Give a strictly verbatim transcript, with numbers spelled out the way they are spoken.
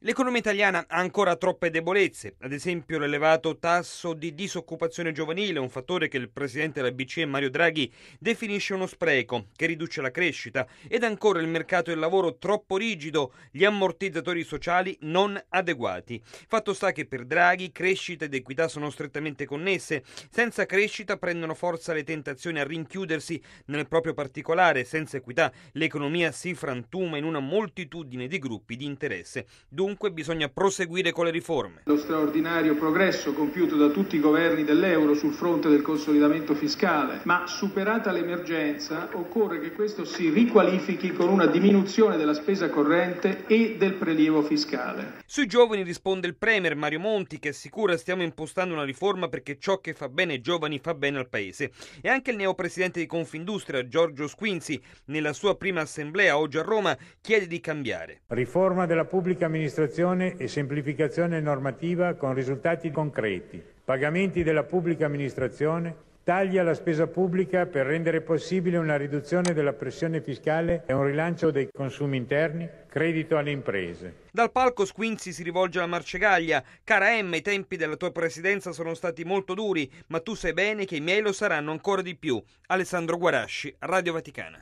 L'economia italiana ha ancora troppe debolezze, ad esempio l'elevato tasso di disoccupazione giovanile, un fattore che il presidente della B C E Mario Draghi definisce uno spreco che riduce la crescita, ed ancora il mercato del lavoro troppo rigido, gli ammortizzatori sociali non adeguati. Fatto sta che per Draghi crescita ed equità sono strettamente connesse, senza crescita prendono forza le tentazioni a rinchiudersi nel proprio particolare, senza equità l'economia si frantuma in una moltitudine di gruppi di interesse. Dunque bisogna proseguire con le riforme. Lo straordinario progresso compiuto da tutti i governi dell'euro sul fronte del consolidamento fiscale, ma superata l'emergenza occorre che questo si riqualifichi con una diminuzione della spesa corrente e del prelievo fiscale. Sui giovani risponde il premier Mario Monti, che assicura: stiamo impostando una riforma perché ciò che fa bene ai giovani fa bene al paese. E anche il neopresidente di Confindustria Giorgio Squinzi, nella sua prima assemblea oggi a Roma, chiede di cambiare. Riforma della pubblica amministrazione e semplificazione normativa con risultati concreti. Pagamenti della pubblica amministrazione, tagli alla spesa pubblica per rendere possibile una riduzione della pressione fiscale e un rilancio dei consumi interni, credito alle imprese. Dal palco Squinzi si rivolge alla Marcegaglia: cara Emma, i tempi della tua presidenza sono stati molto duri, ma tu sai bene che i miei lo saranno ancora di più. Alessandro Guarasci, Radio Vaticana.